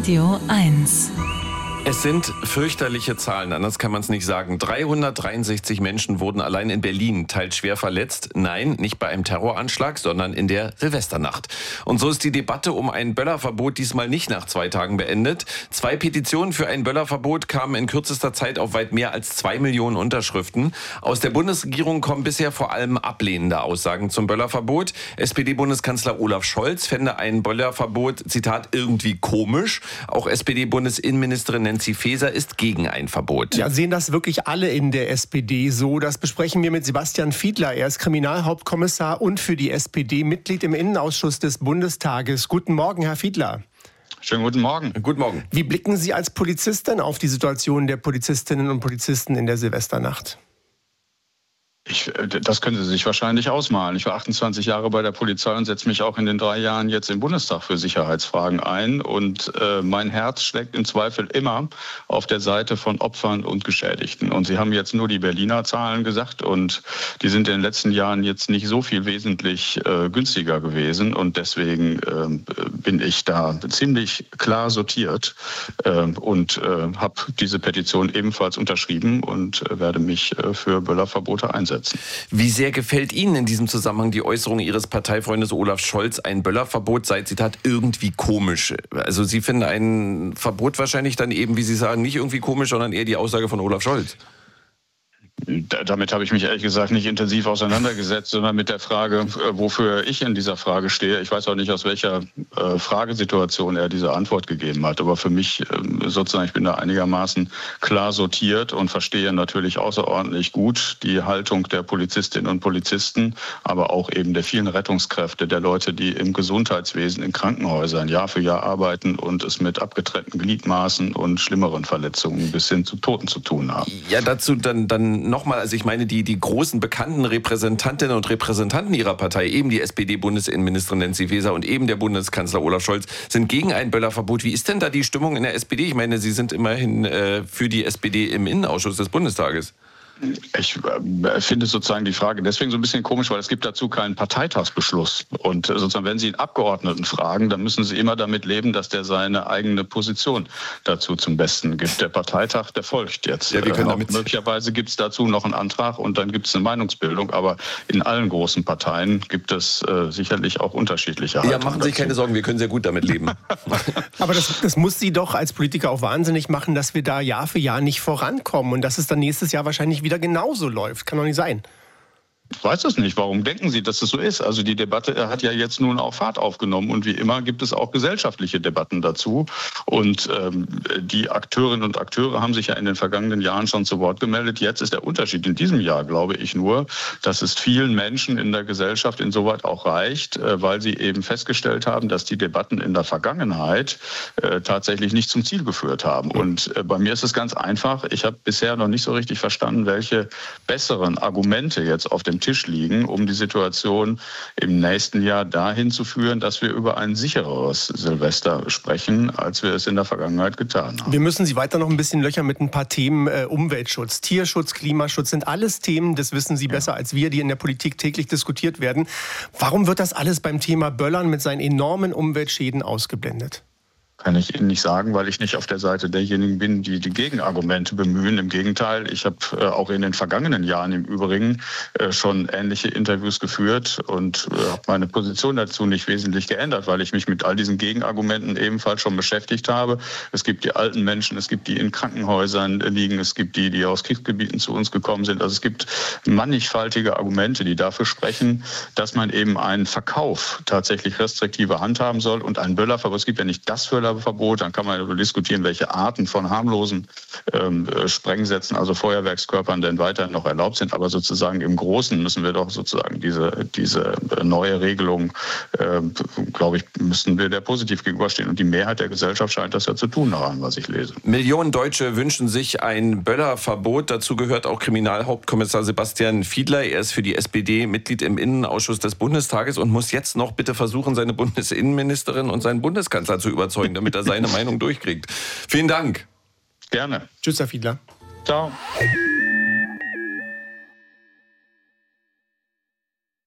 Radio 1. Es sind fürchterliche Zahlen, anders kann man es nicht sagen. 363 Menschen wurden allein in Berlin teils schwer verletzt. Nein, nicht bei einem Terroranschlag, sondern in der Silvesternacht. Und so ist die Debatte um ein Böllerverbot diesmal nicht nach 2 Tagen beendet. 2 Petitionen für ein Böllerverbot kamen in kürzester Zeit auf weit mehr als 2 Millionen Unterschriften. Aus der Bundesregierung kommen bisher vor allem ablehnende Aussagen zum Böllerverbot. SPD-Bundeskanzler Olaf Scholz fände ein Böllerverbot, Zitat, irgendwie komisch. Auch SPD-Bundesinnenministerin Nancy Faeser ist gegen ein Verbot. Ja, sehen das wirklich alle in der SPD so? Das besprechen wir mit Sebastian Fiedler. Er ist Kriminalhauptkommissar und für die SPD Mitglied im Innenausschuss des Bundestages. Guten Morgen, Herr Fiedler. Schönen guten Morgen. Guten Morgen. Wie blicken Sie als Polizist denn auf die Situation der Polizistinnen und Polizisten in der Silvesternacht? Das können Sie sich wahrscheinlich ausmalen. Ich war 28 Jahre bei der Polizei und setze mich auch in den 3 Jahren jetzt im Bundestag für Sicherheitsfragen ein. Und mein Herz schlägt im Zweifel immer auf der Seite von Opfern und Geschädigten. Und Sie haben jetzt nur die Berliner Zahlen gesagt und die sind in den letzten Jahren jetzt nicht so viel wesentlich günstiger gewesen. Und deswegen bin ich da ziemlich klar sortiert und habe diese Petition ebenfalls unterschrieben und werde mich für Böllerverbote einsetzen. Wie sehr gefällt Ihnen in diesem Zusammenhang die Äußerung Ihres Parteifreundes Olaf Scholz, ein Böllerverbot sei, Zitat, irgendwie komisch? Also Sie finden ein Verbot wahrscheinlich dann eben, wie Sie sagen, nicht irgendwie komisch, sondern eher die Aussage von Olaf Scholz. Damit habe ich mich ehrlich gesagt nicht intensiv auseinandergesetzt, sondern mit der Frage, wofür ich in dieser Frage stehe. Ich weiß auch nicht, aus welcher Fragesituation er diese Antwort gegeben hat. Aber für mich sozusagen, ich bin da einigermaßen klar sortiert und verstehe natürlich außerordentlich gut die Haltung der Polizistinnen und Polizisten, aber auch eben der vielen Rettungskräfte, der Leute, die im Gesundheitswesen, in Krankenhäusern Jahr für Jahr arbeiten und es mit abgetrennten Gliedmaßen und schlimmeren Verletzungen bis hin zu Toten zu tun haben. Ja, dazu dann nochmal, also ich meine, die großen bekannten Repräsentantinnen und Repräsentanten Ihrer Partei, eben die SPD-Bundesinnenministerin Nancy Faeser und eben der Bundeskanzler Olaf Scholz, sind gegen ein Böllerverbot. Wie ist denn da die Stimmung in der SPD? Ich meine, Sie sind immerhin für die SPD im Innenausschuss des Bundestages. Ich finde sozusagen die Frage deswegen so ein bisschen komisch, weil es gibt dazu keinen Parteitagsbeschluss. Und sozusagen, wenn Sie einen Abgeordneten fragen, dann müssen Sie immer damit leben, dass der seine eigene Position dazu zum Besten gibt. Der Parteitag, der folgt jetzt. Ja, wir können damit möglicherweise gibt es dazu noch einen Antrag und dann gibt es eine Meinungsbildung. Aber in allen großen Parteien gibt es sicherlich auch unterschiedliche Haltungen. Ja, machen Sie sich keine Sorgen, wir können sehr gut damit leben. Aber das muss Sie doch als Politiker auch wahnsinnig machen, dass wir da Jahr für Jahr nicht vorankommen und dass es dann nächstes Jahr wahrscheinlich wieder genauso läuft. Kann doch nicht sein. Ich weiß es nicht. Warum denken Sie, dass es so ist? Also die Debatte hat ja jetzt nun auch Fahrt aufgenommen und wie immer gibt es auch gesellschaftliche Debatten dazu. Und die Akteurinnen und Akteure haben sich ja in den vergangenen Jahren schon zu Wort gemeldet. Jetzt ist der Unterschied in diesem Jahr, glaube ich nur, dass es vielen Menschen in der Gesellschaft insoweit auch reicht, weil sie eben festgestellt haben, dass die Debatten in der Vergangenheit tatsächlich nicht zum Ziel geführt haben. Und bei mir ist es ganz einfach. Ich habe bisher noch nicht so richtig verstanden, welche besseren Argumente jetzt auf dem Tisch liegen, um die Situation im nächsten Jahr dahin zu führen, dass wir über ein sichereres Silvester sprechen, als wir es in der Vergangenheit getan haben. Wir müssen Sie weiter noch ein bisschen löchern mit ein paar Themen. Umweltschutz, Tierschutz, Klimaschutz sind alles Themen, das wissen Sie besser als wir, die in der Politik täglich diskutiert werden. Warum wird das alles beim Thema Böllern mit seinen enormen Umweltschäden ausgeblendet? Kann ich Ihnen nicht sagen, weil ich nicht auf der Seite derjenigen bin, die die Gegenargumente bemühen. Im Gegenteil, ich habe auch in den vergangenen Jahren im Übrigen schon ähnliche Interviews geführt und habe meine Position dazu nicht wesentlich geändert, weil ich mich mit all diesen Gegenargumenten ebenfalls schon beschäftigt habe. Es gibt die alten Menschen, es gibt die in Krankenhäusern liegen, es gibt die, die aus Kriegsgebieten zu uns gekommen sind. Also es gibt mannigfaltige Argumente, die dafür sprechen, dass man eben einen Verkauf tatsächlich restriktiver handhaben soll und ein Böllerverbot. Es gibt ja nicht das Böllerverbot, dann kann man darüber diskutieren, welche Arten von harmlosen Sprengsätzen, also Feuerwerkskörpern, denn weiterhin noch erlaubt sind. Aber sozusagen im Großen müssen wir doch sozusagen diese neue Regelung, glaube ich, müssten wir der positiv gegenüberstehen. Und die Mehrheit der Gesellschaft scheint das ja zu tun daran, was ich lese. Millionen Deutsche wünschen sich ein Böllerverbot. Dazu gehört auch Kriminalhauptkommissar Sebastian Fiedler. Er ist für die SPD Mitglied im Innenausschuss des Bundestages und muss jetzt noch bitte versuchen, seine Bundesinnenministerin und seinen Bundeskanzler zu überzeugen, damit er seine Meinung durchkriegt. Vielen Dank. Gerne. Tschüss, Herr Fiedler. Ciao.